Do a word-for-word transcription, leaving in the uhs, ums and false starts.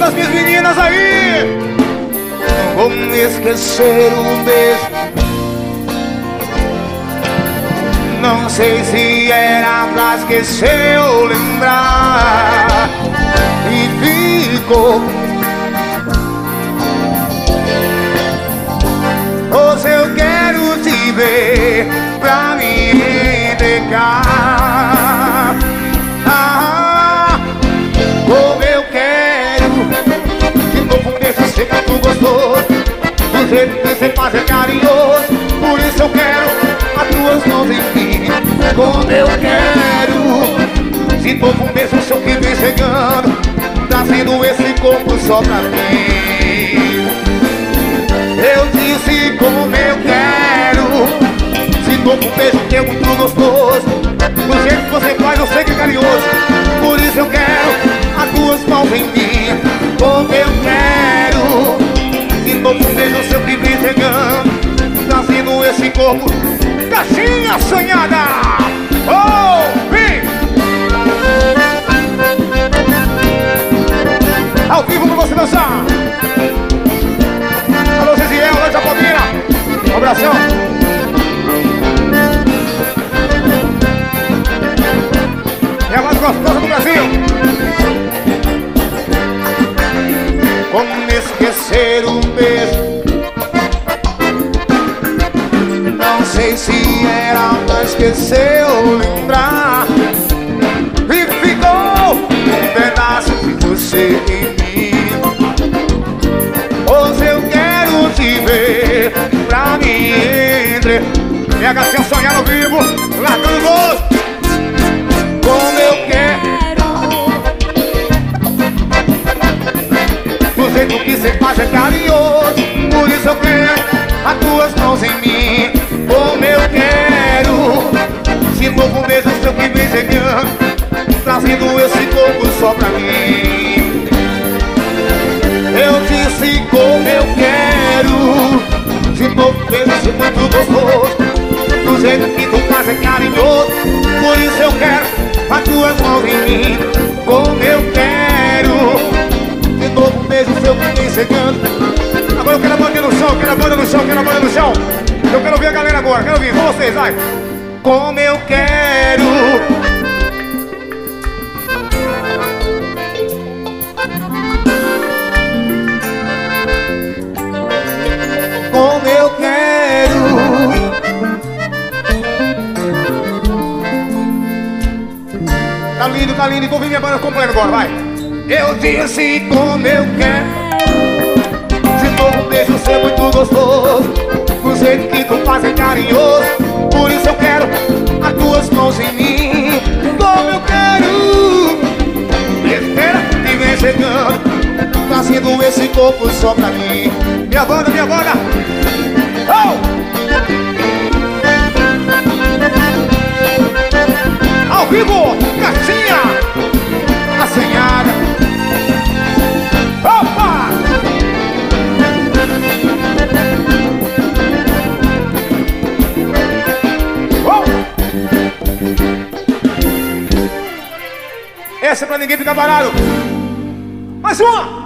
as minhas meninas aí. Não vou me esquecer um beijo. Não sei se era pra esquecer ou lembrar. E ficou. Hoje eu quero te ver pra me entregar. Ah, como eu quero de novo um beijo ser muito gostoso, do jeito que você faz é carinhoso. Por isso eu quero as tuas mãos em mim. Como eu quero de novo um beijo seu que vem chegando, trazendo esse corpo só pra mim. Eu disse como eu quero de novo um beijo que é muito gostoso, do jeito que você faz eu sei que é carinhoso. Por isso eu quero as tuas mãos em mim. Como eu quero de novo um beijo seu que vem chegando, trazendo esse corpo. Caixinha sonhada! Oh, vem! Ao vivo pra você dançar! Alô, Ziziel, alô, Japodina! Um abração! É a mais gostosa do Brasil! Como esquecer um beijo? Não sei se era pra esquecer ou lembrar. E ficou um pedaço de você em mim. Hoje eu quero te ver pra me entre. Minha gatinha sonhar ao vivo, largando gosto. Como eu quero, do jeito que você faz é carinhoso. Por isso eu quero as tuas mãos em mim. Como eu quero de novo um beijo seu que vem chegando, trazendo esse corpo só pra mim. Eu disse como eu quero de novo um beijo seu muito gostoso, do jeito que tu faz é carinhoso. Por isso eu quero as tuas mãos em mim. Como eu quero de novo um beijo seu que vem chegando. Agora eu quero a banda no chão, quero a banda no chão, quero a banda no chão. Eu quero ver a galera agora, quero ouvir com vocês, vai. Como eu quero. Como eu quero. Tá lindo, tá lindo, então vem minha banda completa agora, vai. Eu disse como eu quero de novo um beijo ser muito gostoso, do jeito que tu faz é carinhoso. Por isso eu quero as tuas mãos em mim. Como eu quero espera que vem chegando, trazendo esse corpo só pra mim. Minha banda, minha banda. Oh! Ao vivo, Caixinha assanhada. Opa! Essa é pra ninguém ficar parado. Mais uma!